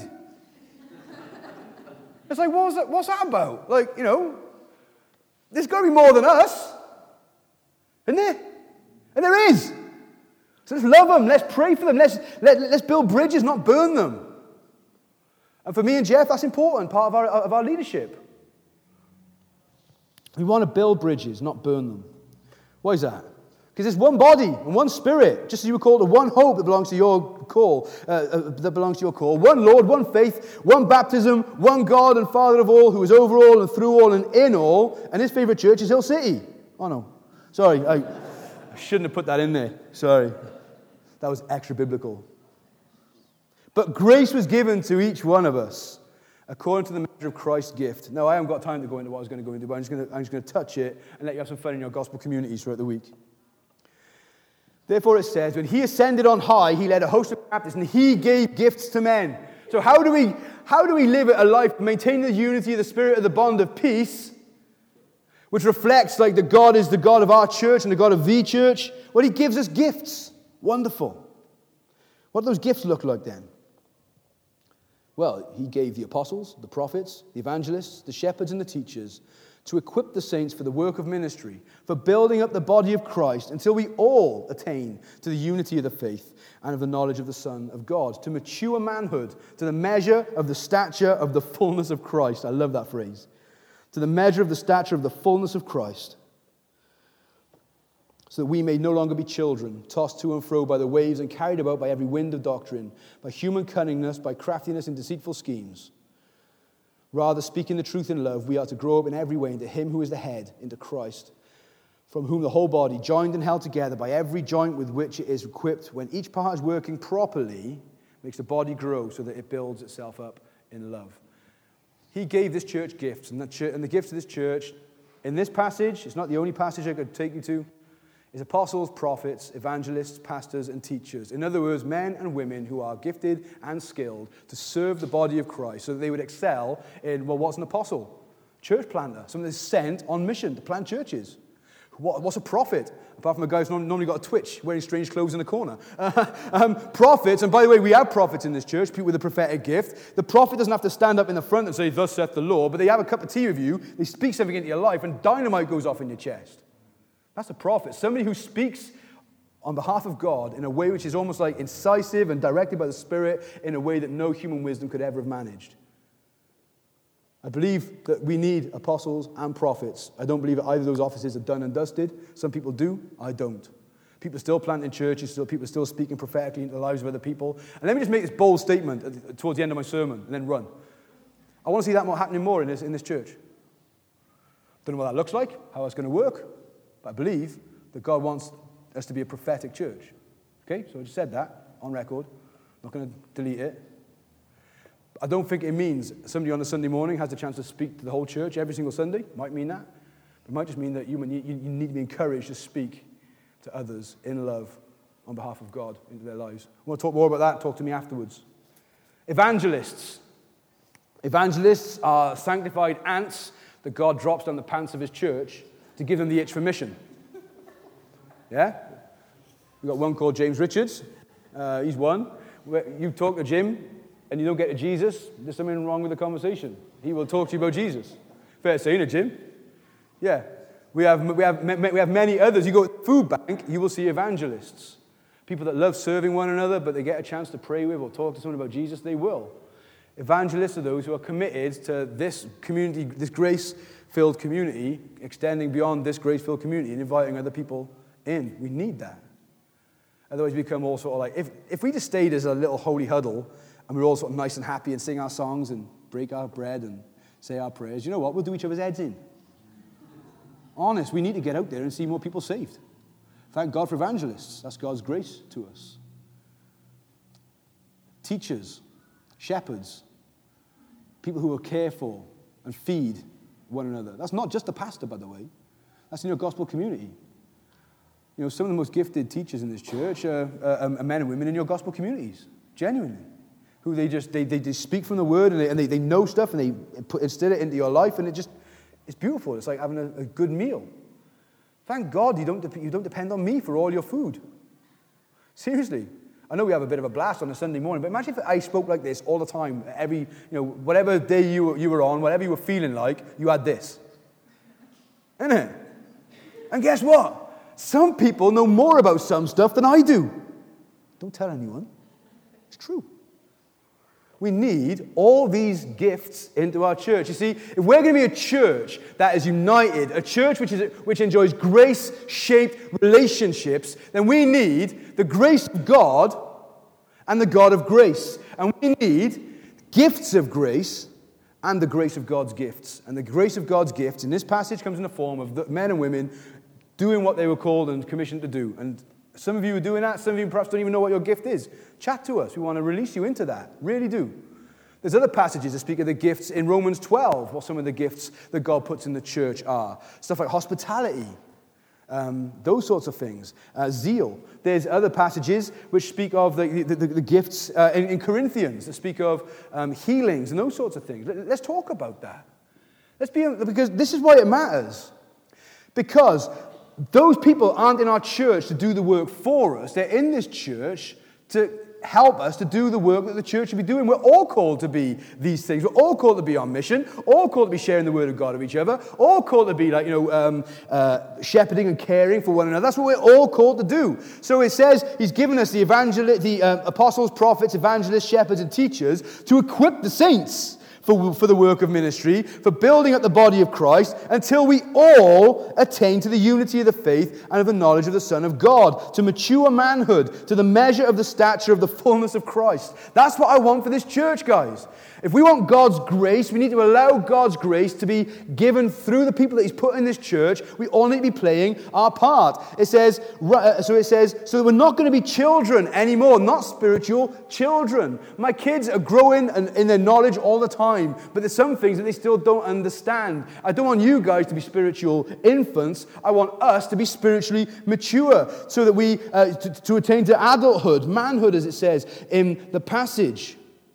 It's like, what was that, what's that about? Like, you know, there's got to be more than us. Isn't there? And there is. So let's love them. Let's pray for them. Let's, let, let's build bridges, not burn them. And for me and Jeff, that's important, part of our, of our leadership. We want to build bridges, not burn them. Why is that? Because it's one body and one spirit, just as you were called to one hope that belongs to your call, uh, uh, that belongs to your call. One Lord, one faith, one baptism, one God and Father of all, who is over all and through all and in all. And his favorite church is Hill City. Oh no, sorry, I, I shouldn't have put that in there. Sorry, that was extra biblical. But grace was given to each one of us according to the measure of Christ's gift. Now, I haven't got time to go into what I was going to go into, but I'm just going to, I'm just going to touch it and let you have some fun in your gospel communities throughout the week. Therefore it says, when he ascended on high, he led a host of captives, and he gave gifts to men. So how do we how do we live a life maintaining the unity of the spirit of the bond of peace, which reflects like that God is the God of our church and the God of the church? Well, he gives us gifts. Wonderful. What do those gifts look like then? Well, he gave the apostles, the prophets, the evangelists, the shepherds, and the teachers to equip the saints for the work of ministry, for building up the body of Christ until we all attain to the unity of the faith and of the knowledge of the Son of God, to mature manhood, to the measure of the stature of the fullness of Christ. I love that phrase. To the measure of the stature of the fullness of Christ, so that we may no longer be children, tossed to and fro by the waves and carried about by every wind of doctrine, by human cunningness, by craftiness and deceitful schemes. Rather, speaking the truth in love, we are to grow up in every way into him who is the head, into Christ, from whom the whole body, joined and held together by every joint with which it is equipped, when each part is working properly, makes the body grow so that it builds itself up in love. He gave this church gifts, and the, church, and the gifts of this church, in this passage, it's not the only passage I could take you to, is apostles, prophets, evangelists, pastors, and teachers. In other words, men and women who are gifted and skilled to serve the body of Christ so that they would excel in, well, what's an apostle? Church planter, someone that's sent on mission to plant churches. What, what's a prophet? Apart from a guy who's normally got a twitch, wearing strange clothes in a corner. Uh, um, prophets, and by the way, we have prophets in this church, people with a prophetic gift. The prophet doesn't have to stand up in the front and say, thus saith the Lord, but they have a cup of tea with you, they speak something into your life, and dynamite goes off in your chest. That's a prophet, somebody who speaks on behalf of God in a way which is almost like incisive and directed by the Spirit in a way that no human wisdom could ever have managed. I believe that we need apostles and prophets. I don't believe that either of those offices are done and dusted. Some people do, I don't. People are still planting churches, still, people are still speaking prophetically into the lives of other people. And let me just make this bold statement towards the end of my sermon and then run. I want to see that more happening more in this, in this church. Don't know what that looks like, how it's going to work. But I believe that God wants us to be a prophetic church. Okay, so I just said that on record. I'm not going to delete it. I don't think it means somebody on a Sunday morning has the chance to speak to the whole church every single Sunday. Might mean that. It might just mean that you, you, you need to be encouraged to speak to others in love on behalf of God into their lives. I want to talk more about that. Talk to me afterwards. Evangelists. Evangelists are sanctified ants that God drops down the pants of his church to give them the itch for mission. Yeah? We've got one called James Richards. Uh, he's one. You talk to Jim and you don't get to Jesus, there's something wrong with the conversation. He will talk to you about Jesus. Fair to say, isn't it, Jim? Yeah. We have, we have, we have many others. You go to the food bank, you will see evangelists. People that love serving one another, but they get a chance to pray with or talk to someone about Jesus, they will. Evangelists are those who are committed to this community, this grace-filled community, extending beyond this grace-filled community and inviting other people in. We need that. Otherwise, we become all sort of like, if, if we just stayed as a little holy huddle and we're all sort of nice and happy and sing our songs and break our bread and say our prayers, you know what? We'll do each other's heads in. Honest, we need to get out there and see more people saved. Thank God for evangelists. That's God's grace to us. teachers, shepherds, people who will care for and feed one another. That's not just the pastor, by the way. That's in your gospel community. You know, some of the most gifted teachers in this church are, are, are men and women in your gospel communities, genuinely, who they just they, they, they speak from the word and they, and they, they know stuff and they put, instill it into your life, and it just, it's beautiful. It's like having a, a good meal. Thank God you don't, you don't depend on me for all your food. Seriously. I know we have a bit of a blast on a Sunday morning, but imagine if I spoke like this all the time, every, you know, whatever day you, you were on, whatever you were feeling like, you had this. Isn't it? And guess what? Some people know more about some stuff than I do. Don't tell anyone. It's true. We need all these gifts into our church. You see, if we're going to be a church that is united, a church which is which enjoys grace-shaped relationships, then we need the grace of God and the God of grace. And we need gifts of grace and the grace of God's gifts. And the grace of God's gifts in this passage comes in the form of the men and women doing what they were called and commissioned to do. And some of you are doing that. Some of you perhaps don't even know what your gift is. Chat to us. We want to release you into that. Really do. There's other passages that speak of the gifts in Romans twelve, what some of the gifts that God puts in the church are. Stuff like hospitality, um, those sorts of things. Uh, zeal. There's other passages which speak of the, the, the, the gifts uh, in, in Corinthians that speak of um, healings and those sorts of things. Let's talk about that. Let's be, because this is why it matters. Because those people aren't in our church to do the work for us. They're in this church to help us to do the work that the church should be doing. We're all called to be these things. We're all called to be on mission. All called to be sharing the word of God with each other. All called to be like, you know, um, uh, shepherding and caring for one another. That's what we're all called to do. So it says he's given us the evangel- the uh, apostles, prophets, evangelists, shepherds, and teachers to equip the saints For, for the work of ministry, for building up the body of Christ, until we all attain to the unity of the faith and of the knowledge of the Son of God, to mature manhood, to the measure of the stature of the fullness of Christ. That's what I want for this church, guys. If we want God's grace, we need to allow God's grace to be given through the people that he's put in this church. We all need to be playing our part. It says, so it says, so that we're not going to be children anymore, not spiritual children. My kids are growing in their knowledge all the time, but there's some things that they still don't understand. I don't want you guys to be spiritual infants. I want us to be spiritually mature, so that we, uh, to, to attain to adulthood, manhood, as it says in the passage.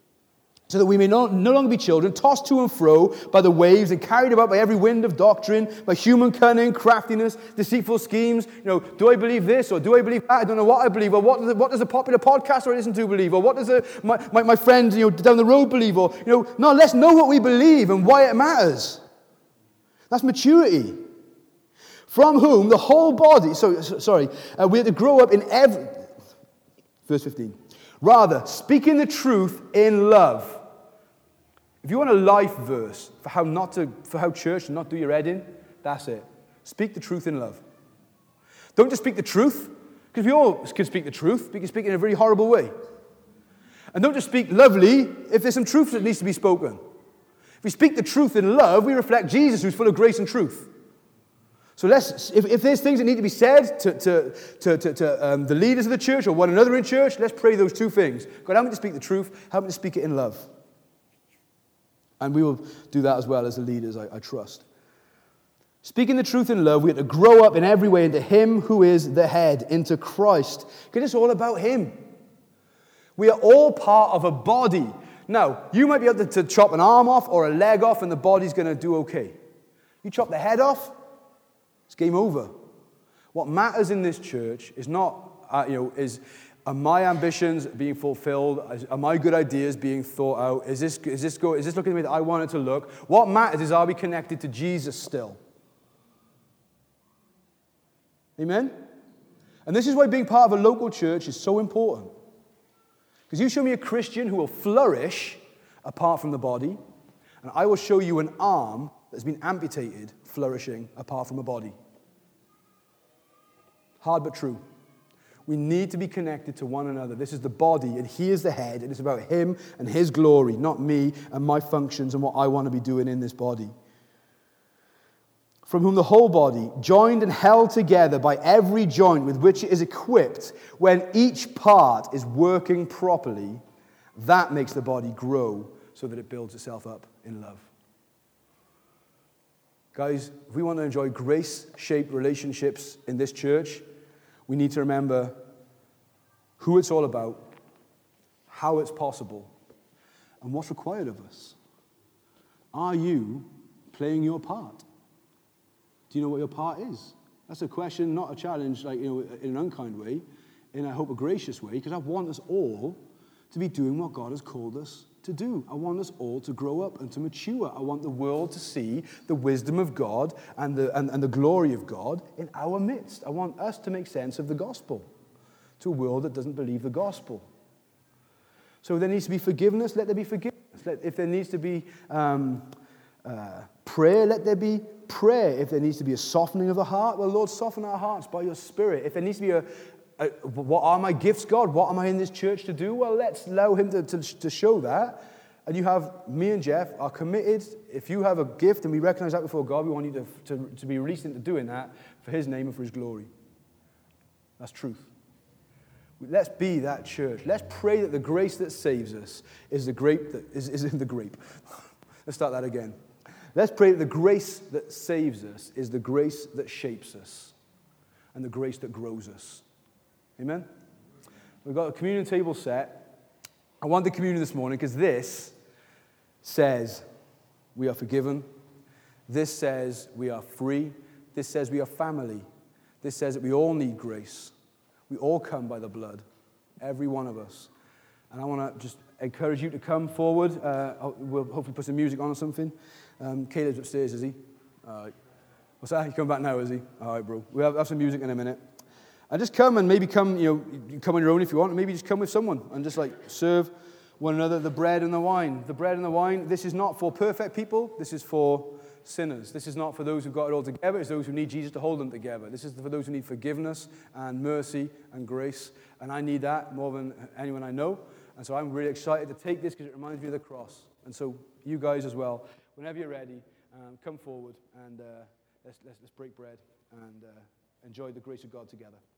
So that we may no, no longer be children, tossed to and fro by the waves and carried about by every wind of doctrine, by human cunning, craftiness, deceitful schemes. You know, do I believe this or do I believe that? I don't know what I believe. Or what does, what does a popular podcaster I listen to believe? Or what does a, my, my, my friend, you know, down the road believe? Or, you know, no, let's know what we believe and why it matters. That's maturity. From whom the whole body, so, so sorry, uh, we have to grow up in every, verse fifteen. Rather, speaking the truth in love. If you want a life verse for how not to, for how church to not do your head in, that's it. Speak the truth in love. Don't just speak the truth, because we all can speak the truth, but you can speak it in a very horrible way. And don't just speak lovely if there's some truth that needs to be spoken. If we speak the truth in love, we reflect Jesus, who's full of grace and truth. So let's, if, if there's things that need to be said to, to, to, to, to um, the leaders of the church or one another in church, let's pray those two things. God, help me to speak the truth, help me to speak it in love. And we will do that as well as the leaders, I, I trust. Speaking the truth in love, we have to grow up in every way into him who is the head, into Christ. Because it's all about him. We are all part of a body. Now, you might be able to, to chop an arm off or a leg off and the body's going to do okay. You chop the head off, it's game over. What matters in this church is not, uh, you know, is... Are my ambitions being fulfilled? Are my good ideas being thought out? Is this, is this, go, is this looking the way that I want it to look? What matters is, are we connected to Jesus still? Amen? And this is why being part of a local church is so important. Because you show me a Christian who will flourish apart from the body, and I will show you an arm that's been amputated flourishing apart from a body. Hard but true. We need to be connected to one another. This is the body, and he is the head. It is about him and his glory, not me and my functions and what I want to be doing in this body. From whom the whole body, joined and held together by every joint with which it is equipped, when each part is working properly, That makes the body grow so that it builds itself up in love. Guys, if we want to enjoy grace-shaped relationships in this church, we need to remember who it's all about, how it's possible, and what's required of us. Are you playing your part? Do you know what your part is? That's a question, not a challenge, like, you know, in an unkind way, in, I hope, a gracious way, because I want us all to be doing what God has called us to do. I want us all to grow up and to mature. I want the world to see the wisdom of God and the, and, and the glory of God in our midst. I want us to make sense of the gospel to a world that doesn't believe the gospel. So there needs to be forgiveness, let there be forgiveness. Let, if there needs to be um, uh, prayer, let there be prayer. If there needs to be a softening of the heart, well, Lord, soften our hearts by your Spirit. If there needs to be a, a what are my gifts, God? What am I in this church to do? Well, let's allow him to, to, to show that. And you have, me and Jeff are committed. If you have a gift and we recognize that before God, we want you to, to, to be released into doing that for his name and for his glory. That's truth. Let's be that church. Let's pray that the grace that saves us is the grape that is, is in the grape. Let's start that again. Let's pray that the grace that saves us is the grace that shapes us and the grace that grows us. Amen? We've got a communion table set. I want the communion this morning because this says we are forgiven. This says we are free. This says we are family. This says that we all need grace. We all come by the blood, every one of us. And I want to just encourage you to come forward. Uh, we'll hopefully put some music on or something. Um, Caleb's upstairs, is he? All right. What's that? You come back now, is he? All right, bro. We'll have, have some music in a minute. And just come and maybe come, you know, you come on your own if you want. Maybe just come with someone and just like serve one another the bread and the wine. The bread and the wine, this is not for perfect people. This is for sinners. This is not for those who've got it all together. It's those who need Jesus to hold them together. This is for those who need forgiveness and mercy and grace. And I need that more than anyone I know. And so I'm really excited to take this because it reminds me of the cross. And so you guys as well, whenever you're ready, um, come forward and uh, let's, let's, let's break bread and uh, enjoy the grace of God together.